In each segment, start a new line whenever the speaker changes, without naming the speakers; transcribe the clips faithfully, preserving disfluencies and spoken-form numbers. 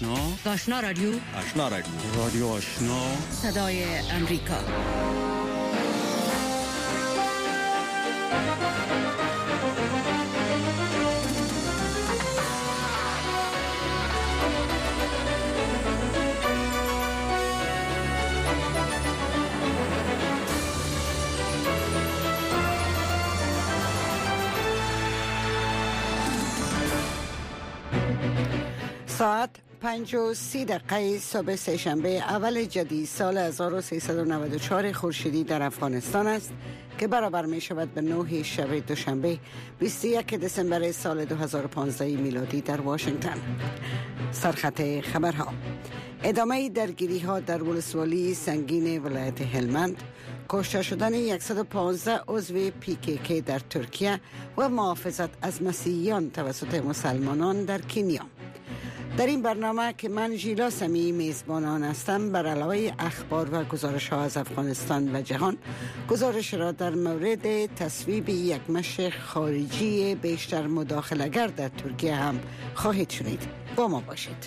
آشنا
آشنا رادیو
آشنا رادیو رادیو آشنا
صدای امریکا.
ساعت پنج و سی دقیقه صبح سه‌شنبه اول جدید سال هزار و سیصد و نود و چهار خورشیدی در افغانستان است که برابر می شود به نه شب دوشنبه بیست و یک دسامبر سال دو هزار و پانزده میلادی در واشنگتن. سرخط خبرها: ادامه درگیری ها در ولسوالی سنگین ولایت هلمند، کشته شدن صد و پانزده عضو پی کی کی در ترکیه و محافظت از مسیحیان توسط مسلمانان در کنیا. در این برنامه که من ژیلا سمی میزبانان هستم، بر علاوه اخبار و گزارش ها از افغانستان و جهان، گزارش را در مورد تصویب یک مشر خارجی بیشتر مداخله‌گر در ترکیه هم خواهید شنید. با ما باشید.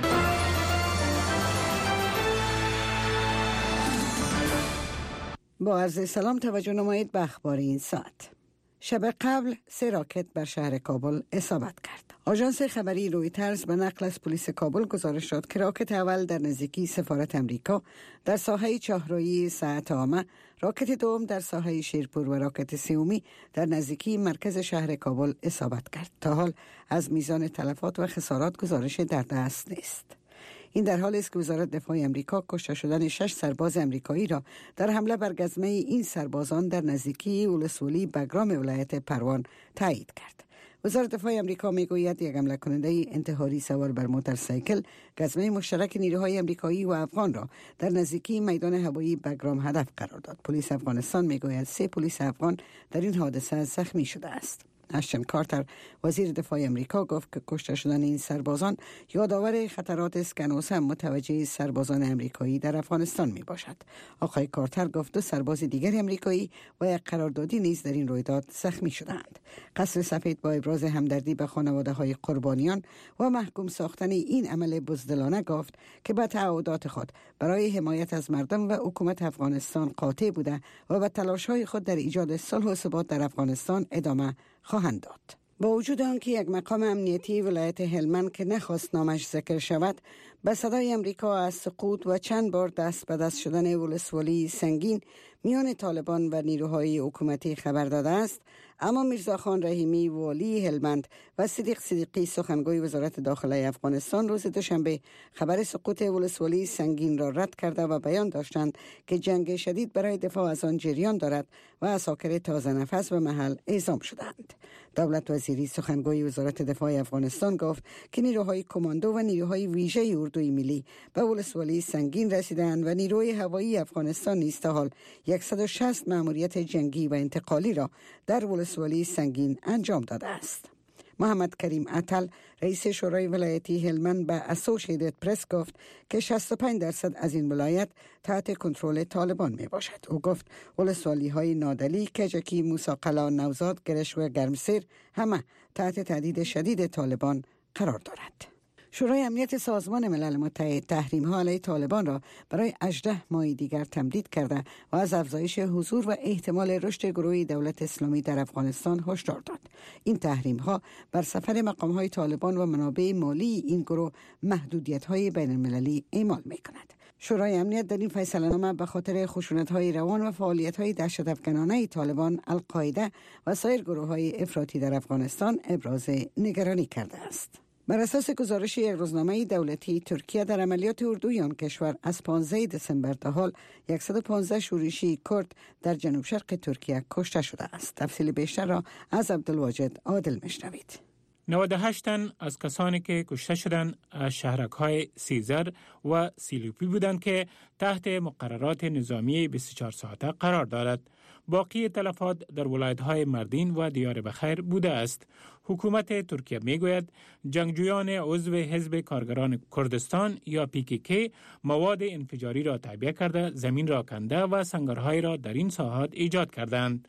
با عرض سلام توجه نمایید به اخبار این ساعت. شب قبل سه راکت بر شهر کابل اصابت کرد. آژانس خبری رویترز به نقل از پلیس کابل گزارش داد که راکت اول در نزدیکی سفارت امریکا در ساحه چهارراهی ساعت عامه، راکت دوم در ساحه شیرپور و راکت سومی در نزدیکی مرکز شهر کابل اصابت کرد. تا حال از میزان تلفات و خسارات گزارش در دست نیست. این در حالی است که وزارت دفاع امریکا کشته شدن شش سرباز امریکایی را در حمله بر گزمه این سربازان در نزدیکی ولسوالی بگرام ولایت پروان تایید کرد. وزارت دفاع امریکا میگوید یک حمله کننده انتحاری سوار بر موتورسیکل گزمه مشترک نیروهای امریکایی و افغان را در نزدیکی میدان هوایی بگرام هدف قرار داد. پلیس افغانستان میگوید سه پلیس افغان در این حادثه زخمی شده است. اشتن کارتر وزیر دفاع امریکا گفت که کشته شدن این سربازان یادآور خطرات است که هنوز هم متوجه سربازان امریکایی در افغانستان می باشد. آقای کارتر گفت دو سرباز دیگر امریکایی و یک قراردادی نیز در این رویداد زخمی شدند. قصر سفید با ابراز همدردی به خانواده های قربانیان و محکوم ساختن این عمل بزدلانه گفت که به تعهدات خود برای حمایت از مردم و حکومت افغانستان قاطع بوده و به تلاش‌های خود در ایجاد صلح و ثبات در افغانستان ادامه خواهند داد. با وجود آنکه یک مقام امنیتی ولایت هلمند که نخواست نامش ذکر شود به صدای امریکا از سقوط و چند بار دست به دست شدن ولسوالی سنگین میان طالبان و نیروهای حکومتی خبر داده است، اما میرزاخان رحیمی والی هلمند و صدیق صدیقی سخنگوی وزارت داخله افغانستان روز دوشنبه خبر سقوط ولسوالی سنگین را رد کرده و بیان داشتند که جنگ شدید برای دفاع از آن جریان دارد و عساکر تازه نفس به محل اعزام شدند. دولت وزیری سخنگوی وزارت دفاع افغانستان گفت که نیروهای کماندو و نیروهای ویژه اردوی ملی به ولسوالی سنگین رسیدند و نیروی هوایی افغانستان نیز تا حال صد و شصت مأموریت جنگی و انتقالی را در ولسوالی سنگین انجام داده است. محمد کریم عطل رئیس شورای ولایتی هلمند به اسوشییتد پرس گفت که شصت و پنج درصد از این ولایت تحت کنترل طالبان می باشد. او گفت ولسوالی های نادلی، کجکی، موساقلا، نوزاد، گرش و گرمسیر همه تحت تهدید شدید طالبان قرار دارد. شورای امنیت سازمان ملل متحد تحریم ها علیه طالبان را برای هجده ماه دیگر تمدید کرده و از افزایش حضور و احتمال رشد گروه دولت اسلامی در افغانستان هشدار داد. این تحریم ها بر سفر مقام های طالبان و منابع مالی این گروه محدودیت های بین المللی اعمال می کند. شورای امنیت در این فیصله نامه به خاطر خشونت های روان و فعالیت های دهشت افکنانه طالبان، القاعده و سایر گروه های افراطی در افغانستان ابراز نگرانی کرده است. بر اساس گزارش یک روزنامه دولتی، ترکیه در عملیات اردوی آن کشور از پانزده دسامبر تا حال صد و پانزده شورشی کرد در جنوب شرق ترکیه کشته شده است. تفصیل بیشتر را از عبدالواجد عادل میشنوید.
نود و هشت تن از کسانی که کشته شدند از شهرک‌های سیزر و سیلوپی بودند که تحت مقررات نظامی بیست و چهار ساعته قرار دارد. باقی تلفات در ولایت‌های مردین و دیار بخیر بوده است. حکومت ترکیه میگوید جنگجویان عضو حزب کارگران کردستان یا پی کی کی مواد انفجاری را تعبیه کرده، زمین را کنده و سنگرهای را در این ساحات ایجاد کردند.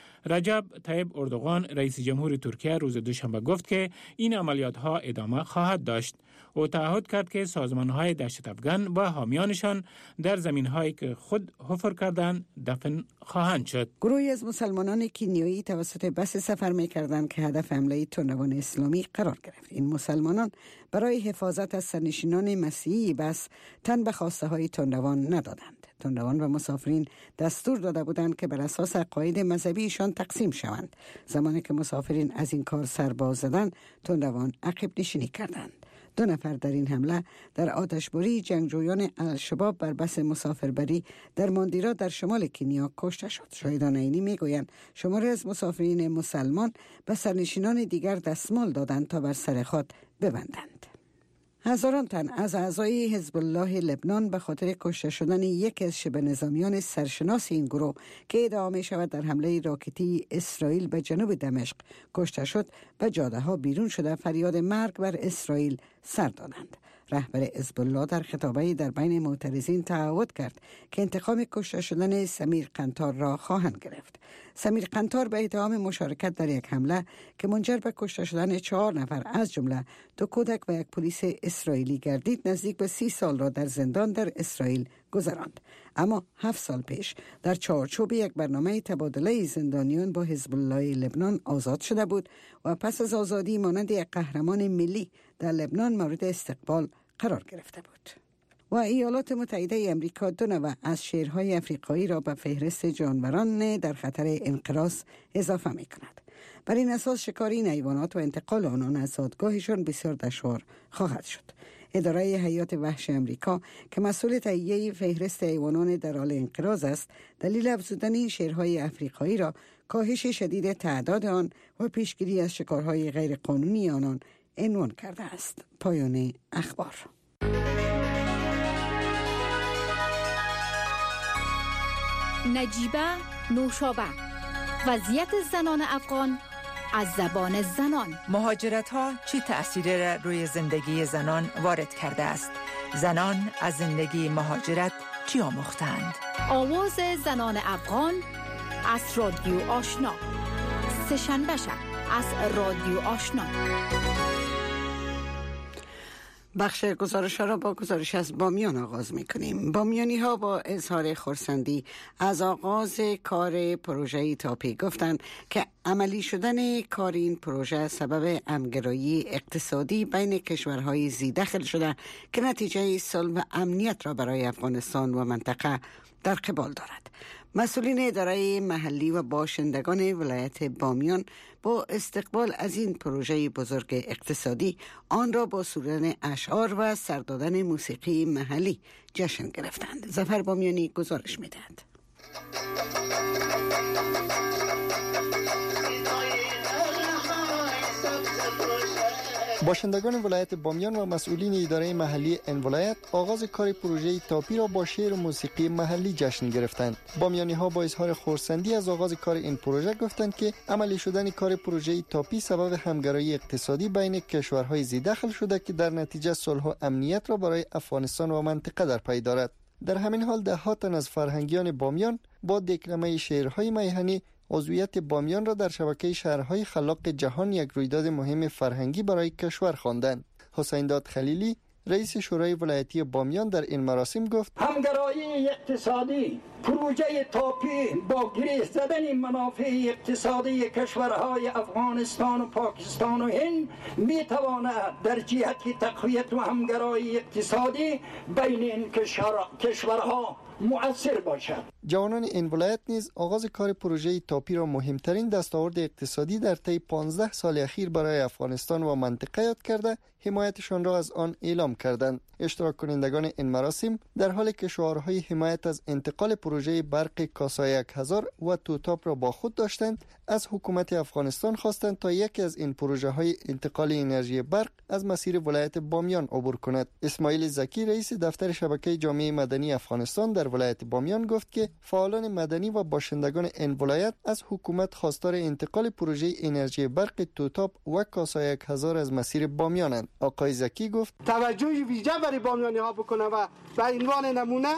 رجب طیب اردوغان رئیس جمهور ترکیه روز دوشنبه گفت که این عملیات ها ادامه خواهد داشت. او تعهد کرد که سازمان‌های دهشت افغان و حامیانشان در زمین‌هایی که خود حفر کردند دفن خواهند شد.
گروهی از مسلمانان کینیایی توسط بس سفر می‌کردند که هدف حمله تندروان اسلامی قرار گرفت. این مسلمانان برای حفاظت از سرنشینان مسیحی بس تن به خواسته‌های تندروان ندادند. تندروان و مسافرین دستور داده بودند که بر اساس عقاید مذهبیشان تقسیم شوند. زمانی که مسافرین از این کار سر باز زدند، تندروان عقب نشینی کردند. دو نفر در این حمله در آتشباری جنگجویان الشباب بر بس مسافربری در ماندیرا در شمال کنیا کشته شد. شاهدان عینی میگویند شماری از مسافرین مسلمان به سرنشینان دیگر دستمال دادند تا بر سر خود ببندند. هزاران تن از اعضای حزب الله لبنان به خاطر کشته شدن یکی از شبه نظامیان سرشناس این گروه که ادعا می شود در حمله راکتی اسرائیل به جنوب دمشق کشته شد و جاده ها بیرون شده فریاد مرگ بر اسرائیل سر دادند. رهبر حزب الله در خطابه‌ای در بین معترضین تعهد کرد که انتقام کشته شدن سمیر قنطار را خواهند گرفت. سمیر قنطار به اتهام مشارکت در یک حمله که منجر به کشته شدن چهار نفر از جمله دو کودک و یک پلیس اسرائیلی گردید نزدیک به سی سال را در زندان در اسرائیل گذراند. اما هفت سال پیش در چارچوب یک برنامه تبادله زندانیان با حزب الله لبنان آزاد شده بود و پس از آزادی مانند یک قهرمان ملی در لبنان مورد استقبال قرار گرفته بود. و ایالات متحده امریکا دو نوع از شیرهای افریقایی را به فهرست جانوران در خطر انقراض اضافه می کند. بر این اساس شکار این حیوانات و انتقال آنان از زادگاهشان بسیار دشوار خواهد شد. اداره حیات وحش امریکا که مسئول تهیه فهرست حیوانات در حال انقراض است، دلیل افزودن این شیرهای افریقایی را کاهش شدید تعداد آن و پیشگیری از شکارهای غیرقانونی آنان عنوان کرده است. پایان اخبار.
نجیبه نوشابه، وضعیت زنان افغان از زبان زنان.
مهاجرت ها چه تأثیری را روی زندگی زنان وارد کرده است؟ زنان از زندگی مهاجرت چی آموختند؟
آواز زنان افغان از رادیو آشنا، سه‌شنبه شب از رادیو آشنا.
بخش گزارش ها را با گزارش از بامیان آغاز می کنیم. بامیانی ها با اظهار خرسندی از آغاز کار پروژه تاپی گفتند که عملی شدن کار این پروژه سبب همگرایی اقتصادی بین کشورهای زیدخل شده که نتیجه صلح و امنیت را برای افغانستان و منطقه در قبال دارد. مسئولین اداره محلی و باشندگان ولایت بامیان با استقبال از این پروژه بزرگ اقتصادی آن را با سرودن اشعار و سردادن موسیقی محلی جشن گرفتند. ظفر بامیانی گزارش می‌دهد.
باشندگان ولایت بامیان و مسئولین اداره محلی این ولایت آغاز کار پروژه تاپی را با شعر و موسیقی محلی جشن گرفتند. بامیانی ها با اظهار خرسندی از آغاز کار این پروژه گفتند که عملی شدن کار پروژه تاپی سبب همگرایی اقتصادی بین کشورهای زیدخل شده که در نتیجه صلح و امنیت را برای افغانستان و منطقه در پی دارد. در همین حال ده ها تن از فرهنگیان بامیان با دکلمه شعرهای میهنی عضویت بامیان را در شبکه شهرهای خلاق جهان یک رویداد مهم فرهنگی برای کشور خواندند. حسین داد خلیلی رئیس شورای ولایتی بامیان در این مراسم گفت
همگرایی اقتصادی پروژه تاپی با گره زدن منافع اقتصادی کشورهای افغانستان و پاکستان و هند می تواند در جهت تقویت و همگرایی اقتصادی بین این کشورها مؤثر باشد.
جوانان این ولایت نیز آغاز کار پروژه تاپی را مهمترین دستاورد اقتصادی در طی پانزده سال اخیر برای افغانستان و منطقه یاد کرده حمایتشان را از آن اعلام کردند. اشتراک کنندگان این مراسم در حالی که شعارهای حمایت از انتقال پروژه برق کاسا یک هزار و توتاپ را با خود داشتند، از حکومت افغانستان خواستند تا یکی از این پروژه های انتقال انرژی برق از مسیر ولایت بامیان عبور کند. اسماعیل زکی رئیس دفتر شبکه جامعه مدنی افغانستان در ولایت بامیان گفت که فعالان مدنی و باشندگان این ولایت از حکومت خواستار انتقال پروژه انرژی برق توتاپ و کاسا یک هزار از مسیر بامیانند. آقای زکی گفت
توجه ویژه برای بامیانی ها بکنه و به عنوان نمونه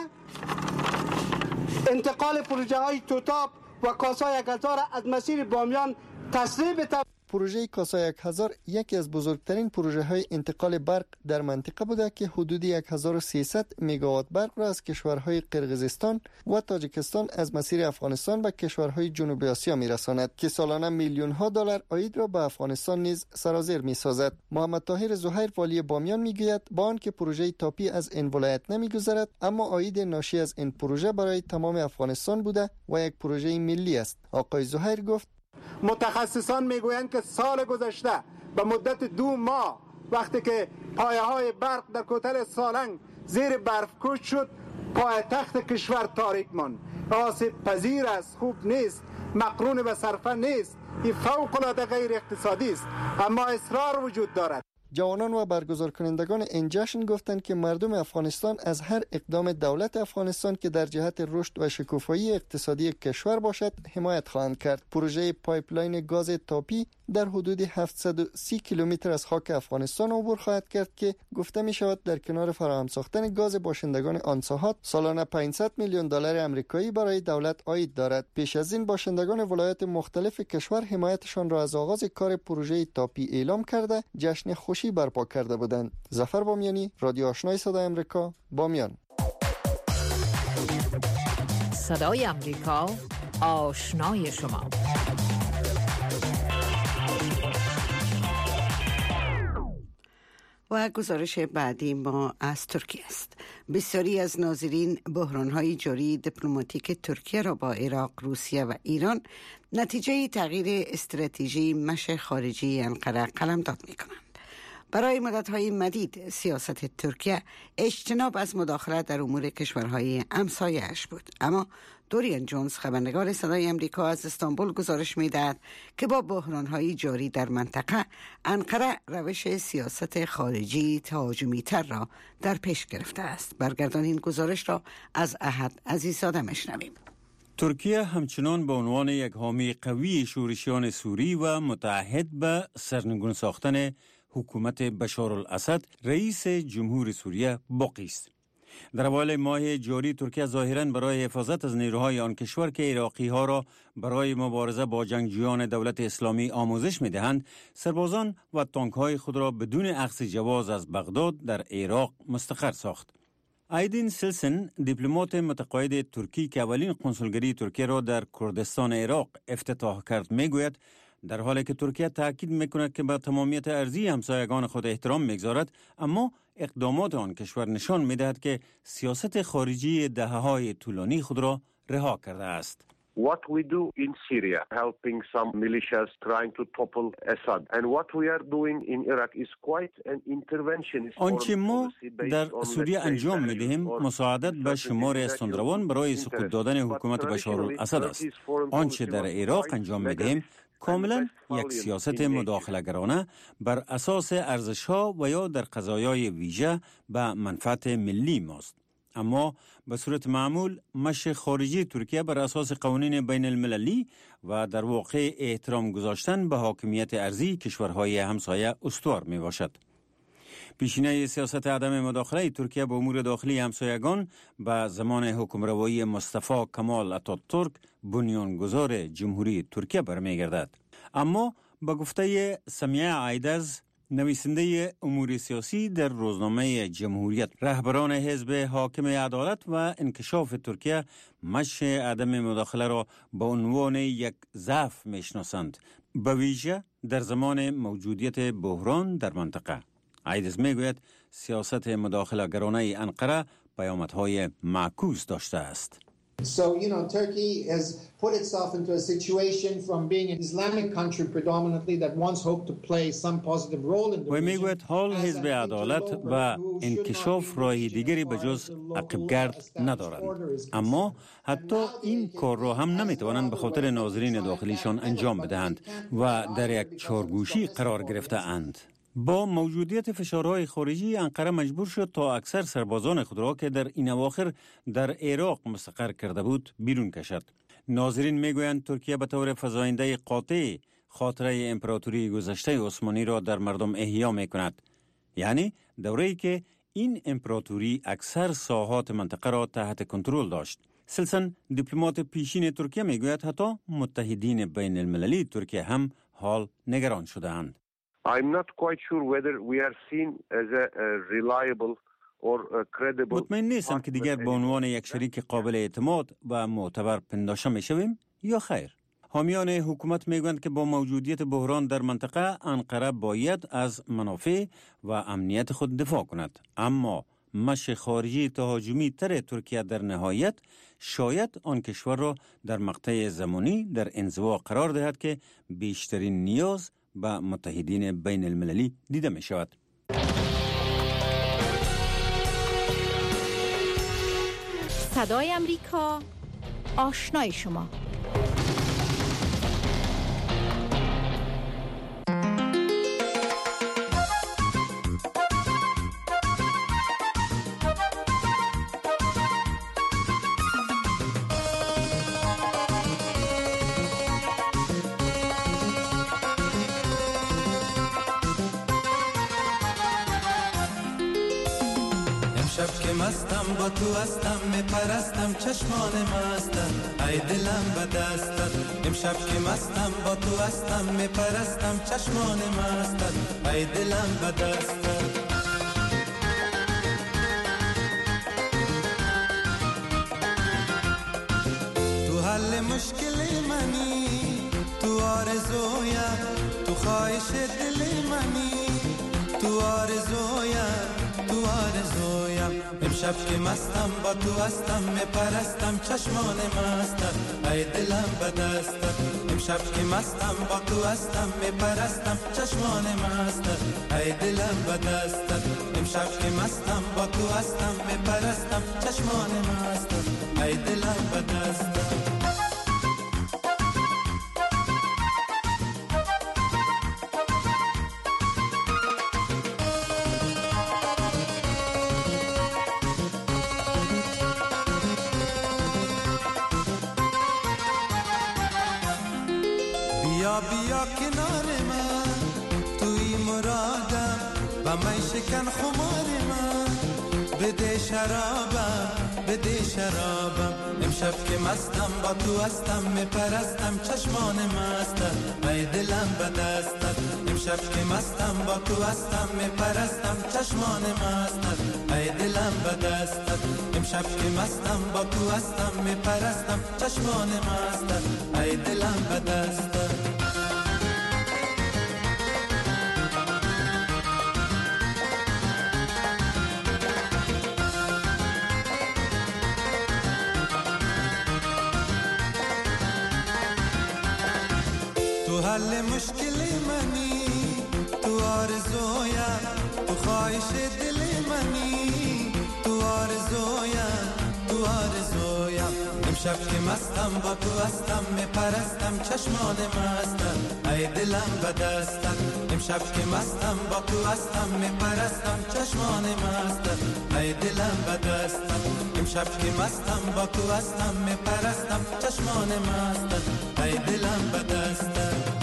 انتقال پروژه های توتاپ و کاسا یک هزار از مسیر بامیان تصریح بده.
پروژه کاسا یک هزار یکی از بزرگترین پروژه های انتقال برق در منطقه بوده که حدود یک هزار و سیصد مگاوات برق را از کشورهای قرقیزستان و تاجیکستان از مسیر افغانستان به کشورهای جنوبی آسیا میرساند که سالانه میلیون ها دلار عاید را به افغانستان نیز سرازیر میسازد. محمد طاهر زهیر والی بامیان میگوید با آنکه پروژه تاپی از این ولایت نمیگذرد، اما عاید ناشی از این پروژه برای تمام افغانستان بوده و یک پروژه ملی است. آقای زهیر گفت
متخصصان میگویند که سال گذشته به مدت دو ماه وقتی که پایه های برق در کوتل سالنگ زیر برفکوش شد، پایتخت کشور تاریک ماند. آسیب پذیر است، خوب نیست، مقرون به صرفه نیست، این فوق العاده غیر اقتصادی است، اما اصرار وجود دارد.
جوانان و برگزار کنندگان این جشن گفتند که مردم افغانستان از هر اقدام دولت افغانستان که در جهت رشد و شکوفایی اقتصادی کشور باشد حمایت خواهند کرد. پروژه پایپلاین گاز تاپی در حدود هفتصد و سی کیلومتر از خاک افغانستان عبور خواهد کرد که گفته می شود در کنار فراهم ساختن گاز باشندگان آن ساحات سالانه پانصد میلیون دلار آمریکایی برای دولت عاید دارد. پیش از این باشندگان ولایات مختلف کشور حمایتشان را از آغاز کار پروژه تاپی اعلام کرده جشن خوشی برپا کرده بودند. ظفر بامیانی، رادیو آشنای صدای آمریکا، بامیان.
صدای آمریکا، آشنای شما.
و گزارش بعدی ما از ترکیه است. بسیاری از ناظرین بحران‌های جاری دیپلماتیک ترکیه را با عراق، روسیه و ایران نتیجه تغییر استراتژی مش خارجی انقره قلمداد می‌کنند. برای مدت‌های مدید سیاست ترکیه اجتناب از مداخلت در امور کشورهای همسایه‌اش بود، اما دوریان جونز خبرنگار صدای آمریکا از استانبول گزارش می‌دهد که با بحران‌های جاری در منطقه انقره روش سیاست خارجی تهاجمی‌تر را در پیش گرفته است. برگردان این گزارش را از احد عزیزاده میشنویم.
ترکیه همچنان به عنوان یک حامی قوی شورشیان سوری و متعهد به سرنگون ساختن حکومت بشار الاسد رئیس جمهور سوریه باقی است. در اوایل ماه جاری ترکیه ظاهراً برای حفاظت از نیروهای آن کشور که عراقی ها را برای مبارزه با جنگجویان دولت اسلامی آموزش می دهند، سربازان و تانک های خود را بدون اخذ جواز از بغداد در عراق مستقر ساخت. ایدین سلسن، دیپلمات متقاعد ترکی که اولین قنسولگری ترکیه را در کردستان عراق افتتاح کرد، می گوید در حالی که ترکیه تاکید میکند که به تمامیت ارضی همسایگان خود احترام میگذارد، اما اقدامات آن کشور نشان میدهد که سیاست خارجی دهه‌های طولانی خود را رها کرده است.
What we do in Syria, helping some militias trying to topple Assad, and what we are doing in Iraq is quite an interventionist.
آنچه ما در سوریه انجام میدهیم مساعدت به شمار استاندروان برای سقوط دادن حکومت بشار الاسد است. آنچه در عراق انجام میدهیم کاملا یک سیاست مداخله‌گرانه بر اساس ارزش‌ها و یا در قضایای ویژه به منفعت ملی ماست. اما به صورت معمول مش خارجی ترکیه بر اساس قوانین بین المللی و در واقع احترام گذاشتن به حاکمیت ارضی کشورهای همسایه استوار می باشد. پیشینه سیاست عدم مداخله ترکیه به امور داخلی همسایگان به زمان حکمروایی مصطفی کمال اتاتورک بنیانگذار جمهوری ترکیه برمیگردد. اما به گفته سمیه عیدز، نویسنده امور سیاسی در روزنامه جمهوریت، رهبران حزب حاکم عدالت و انکشاف ترکیه مش عدم مداخله را به عنوان یک ضعف میشناسند، به ویژه در زمان موجودیت بحران در منطقه. عیدز میگوید سیاست مداخله گرانه انقره پیامدهای معکوس داشته است.
So, you know, Turkey has put itself into a situation from being an Islamic country predominantly that once hoped to play some positive role in the region. و میگوید حال حزب عدالت و انکشاف راه دیگری به جز عقبگرد ندارند، اما حتی این کار را هم نمیتوانند به خاطر ناظرین داخلیشان انجام بدهند و در یک چارگوشی قرار گرفته اند. با موجودیت فشارهای خارجی انقره مجبور شد تا اکثر سربازان خود را که در این اواخر در عراق مستقر کرده بود بیرون کشد. ناظرین میگویند ترکیه به طور فزاینده قاطع خاطره امپراتوری گذشته عثمانی را در مردم احیا میکند، یعنی دوره‌ای که این امپراتوری اکثر ساحات منطقه را تحت کنترل داشت. سلسن، دیپلمات پیشین ترکیه، میگوید حتی متحدین بین المللی ترکیه هم
حال نگران شده‌اند.
I'm not quite sure whether we are seen as a, a reliable or a credible.
مطمئن نیستم که دیگر به عنوان یک شریک قابل اعتماد و معتبر پنداشته می‌شویم یا خیر. حامیان حکومت میگویند که با موجودیت بحران در منطقه انقره باید از منافع و امنیت خود دفاع کند، اما مشی خارجی تهاجمی تر ترکیه در نهایت شاید آن کشور را در مقطع زمانی در انزوا قرار دهد که بیشترین نیاز به متحدین بین المللی دیده می شود.
صدای امریکا، آشنای شما.
شب که مستم با تو هستم میپرستم چشمان مستم ای دلم به دستت امشب که مستم با تو هستم میپرستم چشمان مستم ای دلم به دستت تو حل مشکل منی تو آرزویا تو خواهش دل منی تو آرزویا تو آرزویم امشب که مستم با تو هستم میپرستم چشمان مستم ای دلم به دستت امشب که مستم با تو هستم میپرستم چشمان مستم ای دلم به دستت امشب که مستم با تو هستم میپرستم چشمان مستم ای دلم به دستت بیا بیا کنار من توی مرادم و من شکن خمار من بده شرابم بده شرابم امشب که مستم با تو هستم میپرستم چشمان مستم ای دلم به دستت امشب که مستم با تو هستم میپرستم چشمان مستم ای دلم به دستت امشب که مستم با تو هستم میپرستم چشمان مستم ای دلم به دستت تو حل مشکل منی تو آرزویا تو خواهش دل منی تو آرزویا تو آرزویا امشب که مستم با تو هستم میپرستم چشمان مستم ای دلم به دستت امشب که مستم با تو هستم میپرستم چشمان مستم ای دلم به دستت امشب که مستم با تو هستم میپرستم چشمان مستم ای دلم به دستت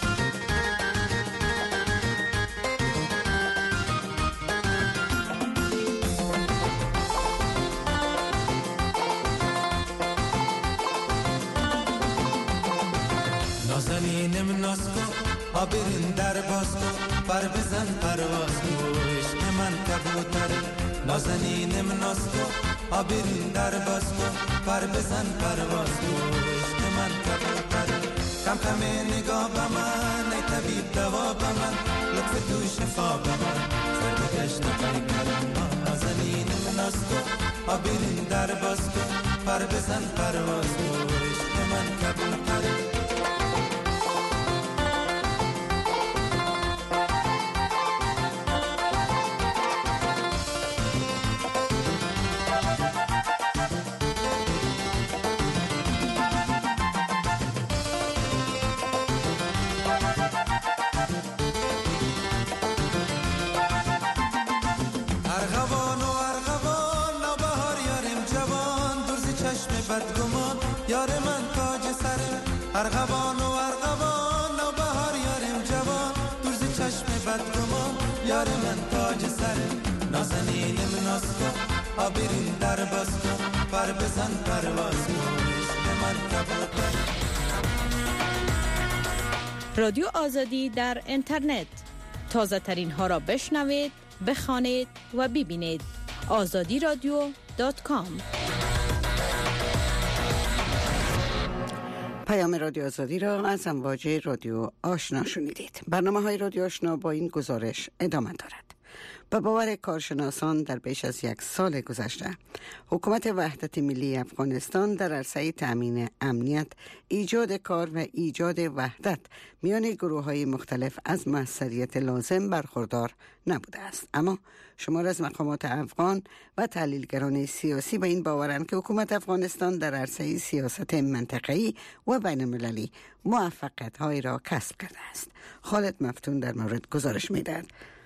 نازنینم ناز کن آبرین در باز کن پر بزن پرواز کن عشق من کبوتر نازنینم ناز کن آبرین در باز کن پر بزن پرواز کن عشق من کبوتر کم کم نگاه به من ای طبیب دوا به من لطف تو شفا به من سر گشت پیکرم نازنینم ناز کن آبرین در باز کن پر بزن پرواز کن عشق من کبوتر یار من تاج سره ارغوان و ارغوان نوبهار یارم جوان درز چشم بدگمان یار من تاج سره نازنینم ناز کن آبرین در باز کن پر بزن پرواز کن عشق من کبوتر
رادیو آزادی در اینترنت. تازه ترین ها را بشنوید، بخوانید و ببینید. آزادی رادیو دات کام.
پیام رادیو آزادی را از امواج رادیو آشنا شنیدید. برنامه های رادیو آشنا با این گزارش ادامه دارد. به باور کارشناسان در بیش از یک سال گذشته حکومت وحدت ملی افغانستان در عرصه تأمین امنیت، ایجاد کار و ایجاد وحدت میان گروه‌های مختلف از موثریت لازم برخوردار نبوده است. اما شمار از مقامات افغان و تحلیلگران سیاسی به این باورند که حکومت افغانستان در عرصه سیاست منطقه‌ای و بین المللی موفقیت‌هایی را کسب کرده است. خالد مفتون در مورد گزارش می‌دهد.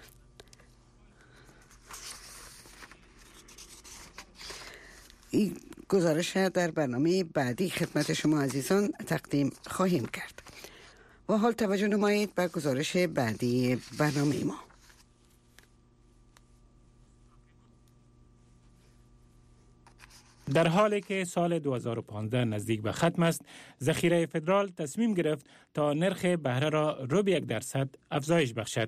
این گزارش در برنامه بعدی خدمت شما عزیزان تقدیم خواهیم کرد. و حال توجه نمایید به گزارش بعدی برنامه ما.
در حالی که سال دو هزار و پانزده نزدیک به ختم است، ذخیره فدرال تصمیم گرفت تا نرخ بهره را رو به یک درصد افزایش بخشد.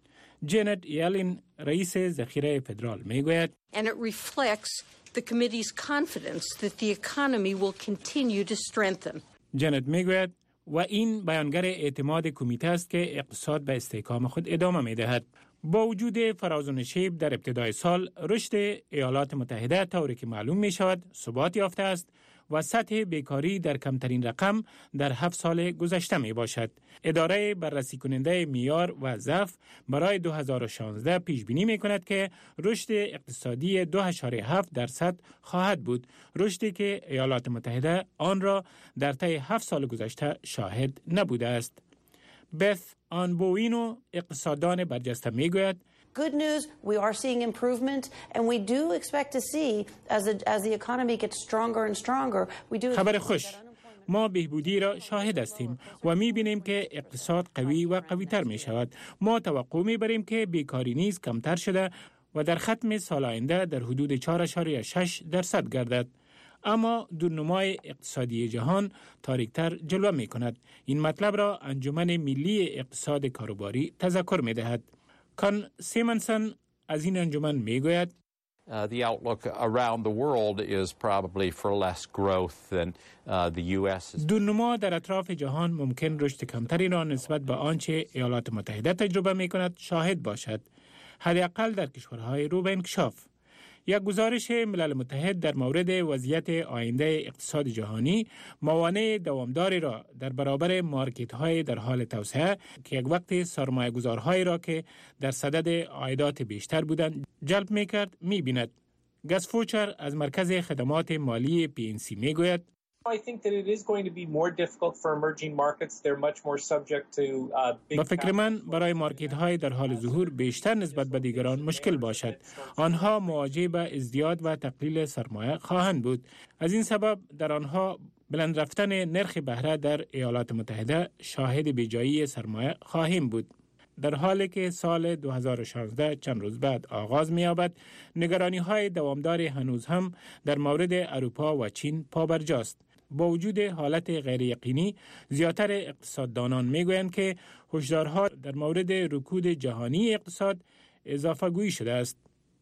جنت یالین رئیس ذخیره فدرال میگوید
And it reflects the committee's confidence that the economy will continue to strengthen.
جنت میگوید و این بیانگر اعتماد کمیته است که اقتصاد به استحکام خود ادامه میدهد. با وجود فراز و نشیب در ابتدای سال، رشد ایالات متحده طوری که معلوم می شود ثبات یافته است و سطح بیکاری در کمترین رقم در هفت سال گذشته می باشد. اداره بررسی کننده معیار و ضعف برای دو هزار و شانزده پیش بینی می کند که رشد اقتصادی دو اشاریه هفت درصد خواهد بود، رشدی که ایالات متحده آن را در طی هفت سال گذشته شاهد نبوده است. بث آنبوینو اقتصاددان برجسته می گوید
Good news, we are seeing improvement and we do expect to see as the, as the economy gets stronger and stronger, we do
خبر خوش، ما بهبودی را شاهد هستیم و می بینیم که اقتصاد قوی و قوی تر می شود. ما توقع می بریم که بیکاری نیز کمتر شده و در ختم سال آینده در حدود چهار اشاریه شش درصد گردد. اما دورنمای اقتصادی جهان تاریکتر جلوه می کند. این مطلب را انجمن ملی اقتصاد کاروباری تذکر می دهد. کان سیمنسن از این انجمن می گوید
Uh, the outlook around the world is probably for less growth than uh, the U S.
دورنما در اطراف جهان ممکن رشد کمتری را نسبت به آنچه ایالات متحده تجربه می کند شاهد باشد، حداقل در کشورهای رو به انکشاف. یک گزارش ملل متحد در مورد وضعیت آینده اقتصاد جهانی موانع دوامداری را در برابر مارکت‌های در حال توسعه که یک وقت سرمایه‌گذارهایی را که در صدد عایدات بیشتر بودند جلب می‌کرد می‌بیند. گس فوچر از مرکز خدمات مالی پی ان سی می‌گوید
I think that it is going to be more difficult for emerging markets. They're much more subject to uh, big.
با فکر من برای مارکت های در حال ظهور بیشتر نسبت به دیگران مشکل باشد. آنها مواجه به ازدیاد و تقلیل سرمایه خواهند بود. از این سبب در آنها بلند رفتن نرخ بهره در ایالات متحده شاهد بیجایی سرمایه خواهیم بود. در حالی که سال دو هزار و شانزده چند روز بعد آغاز می‌یابد، نگرانی‌های دوامدار هنوز هم در مورد اروپا و چین پابرجاست. با وجود حالت غیر یقینی، زیاتر اقتصاددانان میگویند که هشدارها در مورد رکود جهانی اقتصاد اضافه گویی شده است.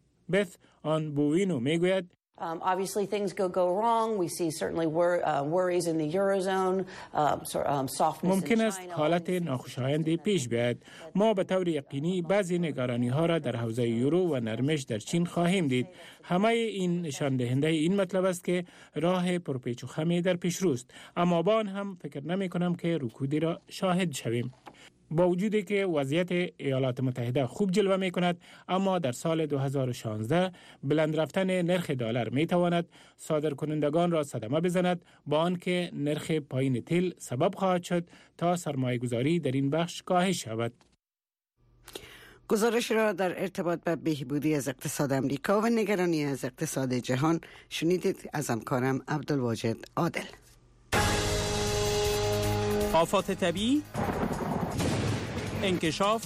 بث آنبوینو میگوید
Um, obviously, things go go wrong. We see certainly wor uh, worries in the eurozone, um, so, um, softness
ممکن
in
است
China.
حالت ناخوشایندی پیش بیاید. ما به طور یقینی بعضی نگرانی ها را در حوزه یورو و نرمش در چین خواهیم دید. همه این نشان دهنده این مطلب است که راه پرپیچ و خمی در پیش روست. اما با آن هم فکر نمی کنم که رکودی را شاهد شویم. با وجودی که وضعیت ایالات متحده خوب جلوه می کند، اما در سال دو هزار و شانزده بلند رفتن نرخ دلار می تواند صادرکنندگان را صدمه بزند، با آنکه نرخ پایین تیل سبب خواهد شد تا سرمایه گذاری در این بخش کاهش شود.
گزارش را در ارتباط به بهبودی از اقتصاد امریکا و نگرانی از اقتصاد جهان شنیدید از همکارم عبدالواجد عادل.
آفات طبیعی، انکشاف،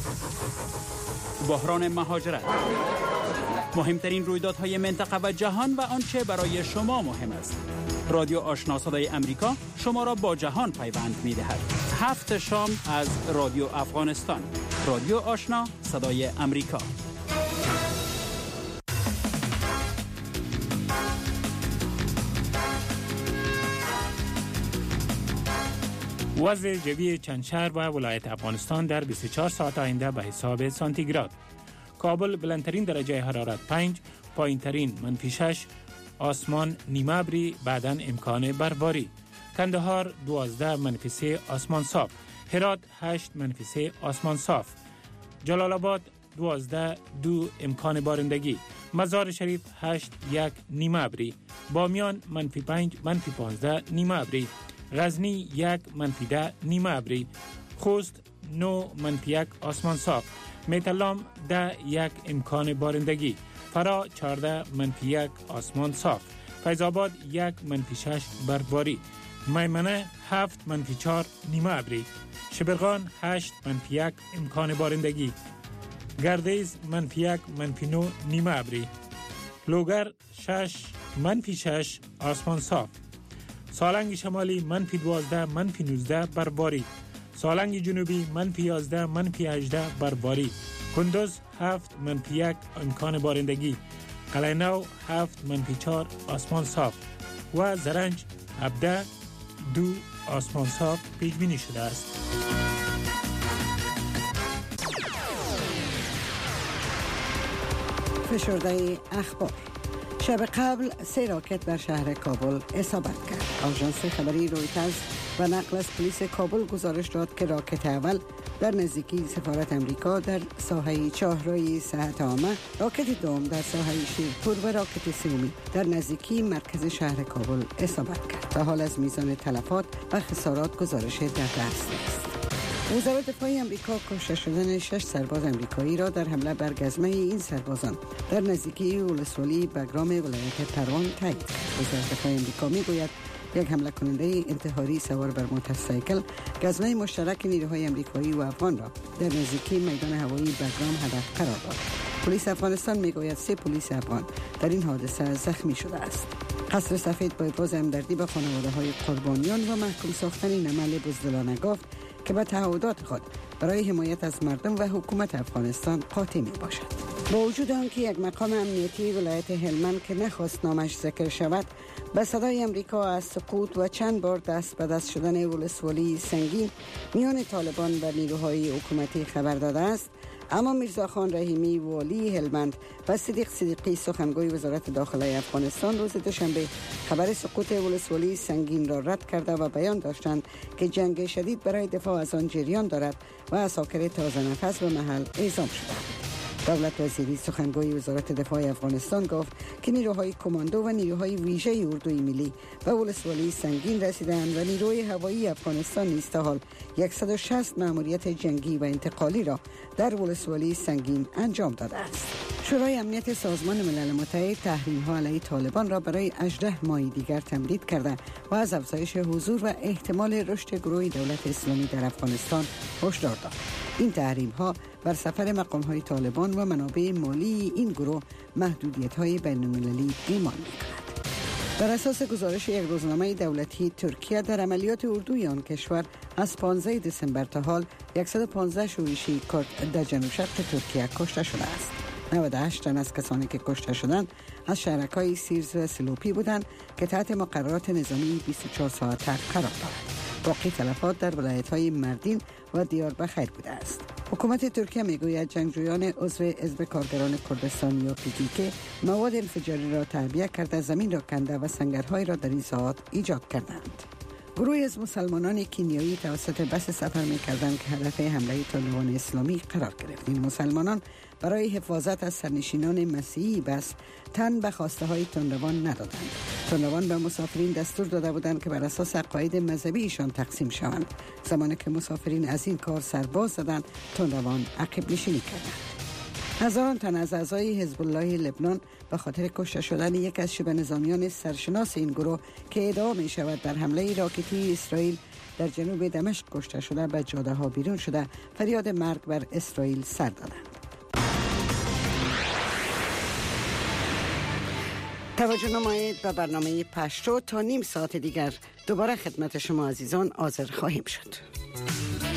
بحران مهاجرت، مهمترین رویدادهای منطقه و جهان و آنچه برای شما مهم است. رادیو آشنا صدای امریکا شما را با جهان پیوند می‌دهد. هفت شام از رادیو افغانستان. رادیو آشنا، صدای امریکا.
وضع جوی چند شهر و ولایت افغانستان در بیست و چهار ساعت آینده به حساب سانتیگراد. کابل بلندترین درجه حرارت پنج، پایینترین منفی شش، آسمان نیمه ابری بعداً امکان برفباری. کندهار دوازده منفی سه آسمان صاف. هرات هشت منفی سه آسمان صاف. جلال آباد دوازده دو امکان بارندگی. مزار شریف هشت یک نیمه ابری. بامیان منفی پنج منفی پانزده نیمه ابری. غزنی یک منفی ده نیمه ابری. خوست نو منفی یک آسمان صاف. میتلام ده یک امکان بارندگی. فرا چهارده منفی یک آسمان صاف. فیض آباد یک منفی شش برفباری. میمنه هفت منفی چهار نیمه ابری. شبرغان هشت منفی یک امکان بارندگی. گردیز منفی یک منفی نو نیمه ابری. لوگر شش منفی شش آسمان صاف. سالنگ شمالی منفی دوازده منفی نوزده برفباری. سالنگ جنوبی منفی یازده منفی هجده برفباری. کندوز هفت منفی یک امکان بارندگی. قلعه نو هفت منفی چهار آسمان صاف و زرنج هفده دو آسمان صاف پیش بینی شده است.
فشرده اخبار. شب قبل سه راکت بر شهر کابل اصابت کرد. آژانس خبری رویترز و نقل از پلیس کابل گزارش داد که راکت اول در نزدیکی سفارت امریکا در ساحه چهارراه صحت عامه، راکت دوم در ساحه شیرپور و راکت سومی در نزدیکی مرکز شهر کابل اصابت کرد. به حال از میزان تلفات و خسارات گزارش در دست است. وزارت دفاع امریکا کشته شدن شش سرباز امریکایی را در حمله بر گزمه این سربازان در نزدیکی ولسوالی بگرام ولایت پروان تایید کرد. وزارت دفاع امریکا میگوید یک حمله کننده انتحاری سوار بر موتورسیکل گزمه مشترک نیروهای امریکایی و افغان را در نزدیکی میدان هوایی بگرام هدف قرار داد. پلیس افغانستان میگوید سه پلیس افغان در این حادثه زخمی شده است. قصر سفید با ابراز همدردی به خانواده های قربانیان و محکوم ساختن این عمل بزدلانه گفت که به تعهدات خود برای حمایت از مردم و حکومت افغانستان قاطع می باشد. با وجود آنکه یک مقام امنیتی ولایت هلمند که نخواست نامش ذکر شود به صدای امریکا از سقوط و چند بار دست به دست شدن ولسوالی سنگین میان طالبان و نیروهای حکومتی خبر داده است، اما میرزاخان رحیمی والی هلمند و صدیق صدیقی سخنگوی وزارت داخله افغانستان روز دوشنبه خبر سقوط ولسوالی سنگین را رد کرده و بیان داشتند که جنگ شدید برای دفاع از آن جریان دارد و عساکر تازه نفس به محل اعزام شدند. دولت وزیری سخنگوی وزارت دفاع افغانستان گفت که نیروهای کماندو و نیروهای ویژه اردوی ملی به ولسوالی سنگین رسیدند و نیروی هوایی افغانستان نیز تا حال صد و شصت مأموریت جنگی و انتقالی را در ولسوالی سنگین انجام داده است. شورای امنیت سازمان ملل متحد تحریم‌ها علیه طالبان را برای هجده ماه دیگر تمدید کرده و از افزایش حضور و احتمال رشد گروه دولت اسلامی در افغانستان هشدار داد. این تحریم‌ها بر سفر مقام‌های طالبان و منابع مالی این گروه محدودیت‌های بین‌المللی ایمان می‌کند. بر اساس گزارش یک روزنامه دولتی ترکیه در عملیات اردوی آن کشور از پانزده دسامبر تا حال صد و پانزده شورشی کرد در جنوب شرق ترکیه کشته شده است. نود و هشت تن از کسانی که کشته شدند از شهرک‌های سیرز و سلوپی بودند که تحت مقررات نظامی بیست و چهار ساعته قرار دارند. باقی تلفات در ولایت‌های مردین و دیاربکر بوده است. حکومت ترکیه میگوید جنگجویان عضو حزب کارگران کردستان یا پی کی کی مواد انفجاری را تعبیه کرده زمین را کنده و سنگرهای را در این ساعات ایجاد کردند. گروهی از مسلمانان کینیایی توسط بس سفر می‌کردند که هدف حمله طالبان اسلامی قرار گرفت. این مسلمانان برای حفاظت از سرنشینان مسیحی بس تن به خواسته های تندروان ندادند. تندروان به مسافرین دستور داده بودند که بر اساس عقاید مذهبی ایشان تقسیم شوند. زمانی که مسافرین از این کار سرباز زدند، تندروان عقب نشینی کردند. هزاران تن از اعضای حزب الله لبنان به خاطر کشته شدن یک از شبه نظامیان سرشناس این گروه که ادعا می شود در حمله راکتی اسرائیل در جنوب دمشق کشته شده به جاده ها بیرون شده فریاد مرگ بر اسرائیل سر دادند. توجه نمایید به برنامه پشتو. تا نیم ساعت دیگر دوباره خدمت شما عزیزان حاضر خواهیم شد.